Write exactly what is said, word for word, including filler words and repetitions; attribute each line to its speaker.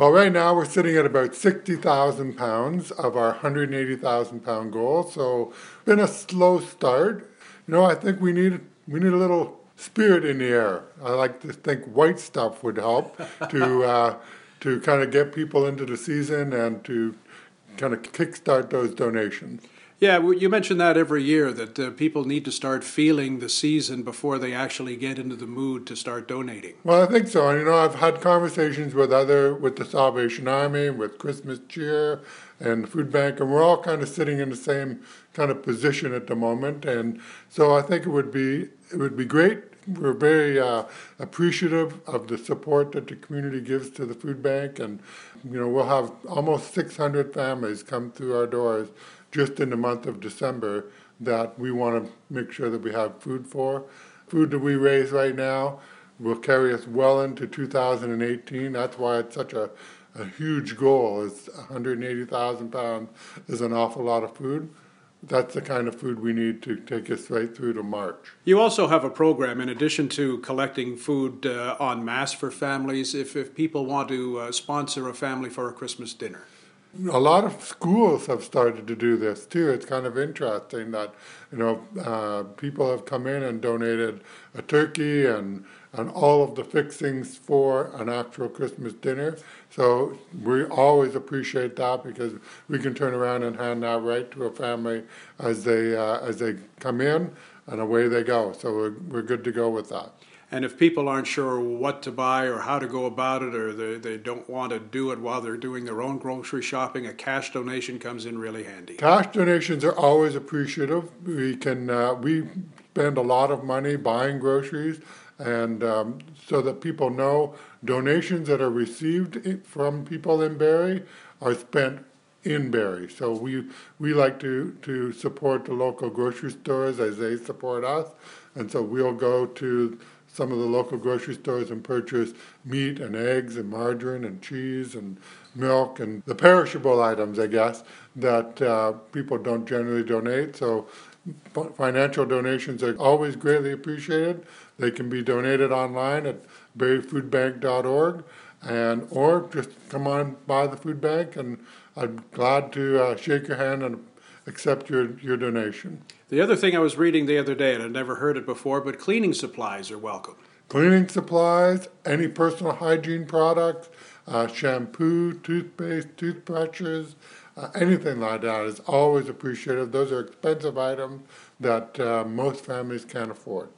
Speaker 1: Well, right now we're sitting at about sixty thousand pounds of our one hundred eighty thousand pound goal. So it's been a slow start. You know, I think we need we need a little spirit in the air. I like to think white stuff would help to uh, to kind of get people into the season and to kind of kickstart those donations.
Speaker 2: Yeah, well, you mention that every year, that uh, people need to start feeling the season before they actually get into the mood to start donating.
Speaker 1: Well, I think so. And, you know, I've had conversations with other, with the Salvation Army, with Christmas Cheer and the Food Bank, and we're all kind of sitting in the same kind of position at the moment. And so I think it would be, it would be great. We're very uh, appreciative of the support that the community gives to the food bank. And, you know, we'll have almost six hundred families come through our doors just in the month of December that we want to make sure that we have food for. Food that we raise right now will carry us well into two thousand eighteen. That's why it's such a, a huge goal. It's one hundred eighty thousand pounds is an awful lot of food. That's the kind of food we need to take us right through to March.
Speaker 2: You also have a program, in addition to collecting food uh, en masse for families, if, if people want to uh, sponsor a family for a Christmas dinner.
Speaker 1: A lot of schools have started to do this too. It's kind of interesting that, you know, uh, people have come in and donated a turkey and and all of the fixings for an actual Christmas dinner. So we always appreciate that because we can turn around and hand that right to a family as they uh, as they come in, and away they go. So we're we're good to go with that.
Speaker 2: And if people aren't sure what to buy or how to go about it, or they, they don't want to do it while they're doing their own grocery shopping, a cash donation comes in really handy.
Speaker 1: Cash donations are always appreciative. We can uh, we spend a lot of money buying groceries, and um, so that people know donations that are received from people in Barrie are spent in Barrie. So we we like to, to support the local grocery stores as they support us, and so we'll go to some of the local grocery stores and purchase meat and eggs and margarine and cheese and milk and the perishable items, I guess, that uh, people don't generally donate. So financial donations are always greatly appreciated. They can be donated online at barrie food bank dot org, and or just come on by the food bank, and I'm glad to uh, shake your hand and accept your, your donation.
Speaker 2: The other thing I was reading the other day, and I'd never heard it before, but cleaning supplies are welcome.
Speaker 1: Cleaning supplies, any personal hygiene products, uh, shampoo, toothpaste, toothbrushes, uh, anything like that is always appreciated. Those are expensive items that uh, most families can't afford.